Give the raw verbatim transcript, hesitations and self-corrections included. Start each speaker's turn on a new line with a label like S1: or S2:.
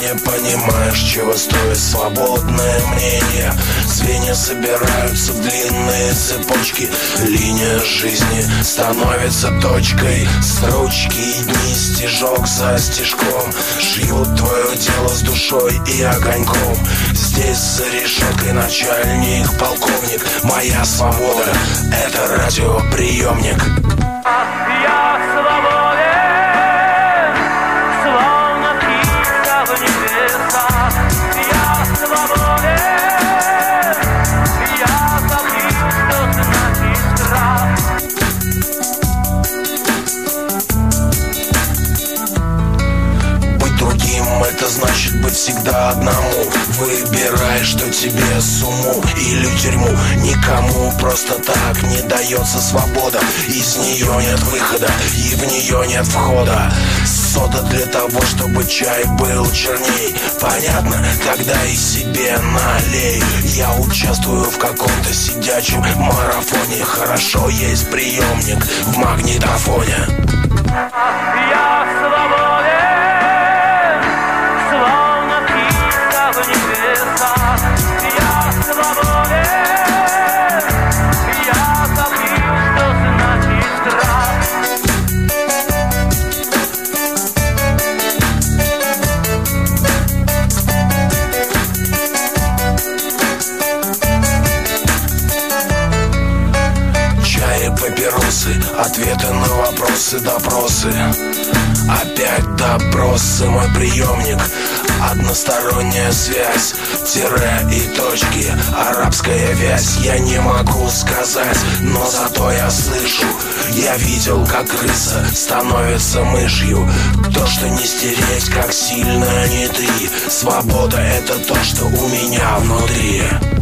S1: не понимаешь, чего стоит свободное мнение. Звенья собираются в длинные цепочки. Линия жизни становится точкой. Строчки и дни, стежок за стежком шьют твое дело с душой и огоньком. Здесь за решеткой начальник, полковник. Моя свобода — это радиоприемник.
S2: Я свободен, словно птица в небесах. Я свободен, я забыл, что значит страх.
S1: Быть другим — это значит быть всегда одному. Выбирай, что тебе с уму или тюрьму. Никому просто так не дается свобода. Из нее нет выхода и в нее нет входа. Сода для того, чтобы чай был черней. Понятно? Тогда и себе налей. Я участвую в каком-то сидячем марафоне. Хорошо, есть приемник в магнитофоне.
S2: Я свободен, словно птица в небесах. Я свободен, я забыл, что значит страх.
S1: Чай и папиросы, ответы на вопросы, допросы. Опять допросы, мой приемник. Односторонняя связь, тире и точки, арабская вязь. Я не могу сказать, но зато я слышу. Я видел, как крыса становится мышью. То, что не стереть, как сильно не ты. Свобода — это то, что у меня внутри.